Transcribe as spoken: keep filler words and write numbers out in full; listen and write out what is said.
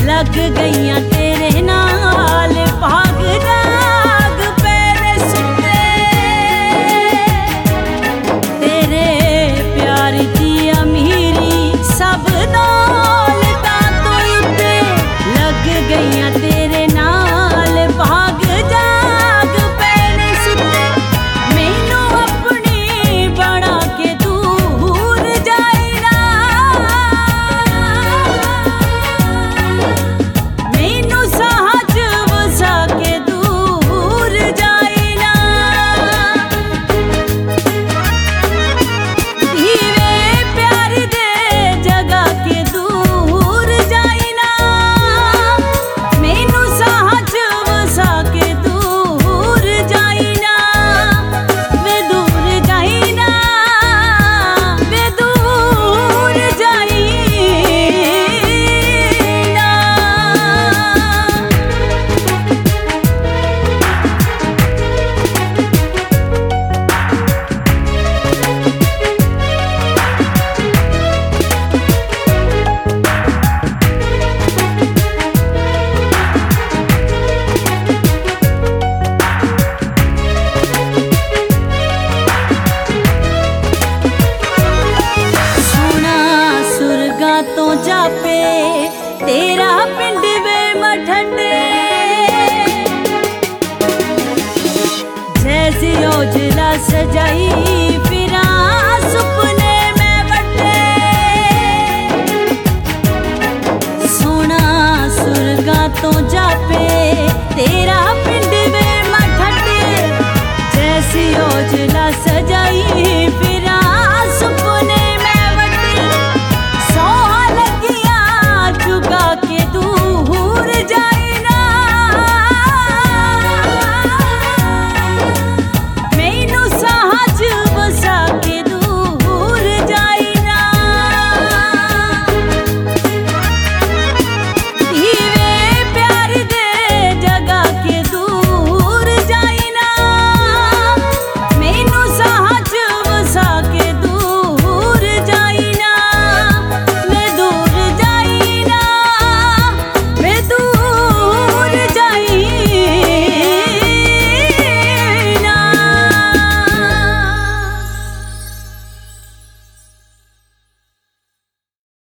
लग गईयां तेरे नाल भाग जाग पैरे सुते तेरे प्यार दी अमीरी सब दौलतां तो उत्ते लग गईयां तेरे नाल भाग जाग पैरे सुते मैनू अपनी बना के दूर जाई ना मैनू सहज वसा के दूर जाई ना धीरे प्यार दे जगा के दूर जाई ना मैनू सहज वसा के दूर जाई ना वे दूर जाई ना वे दूर जाई ना। सोना सुरगा तो जापे तेरा पिंड वे मठंडे जैसी ओजला सजाई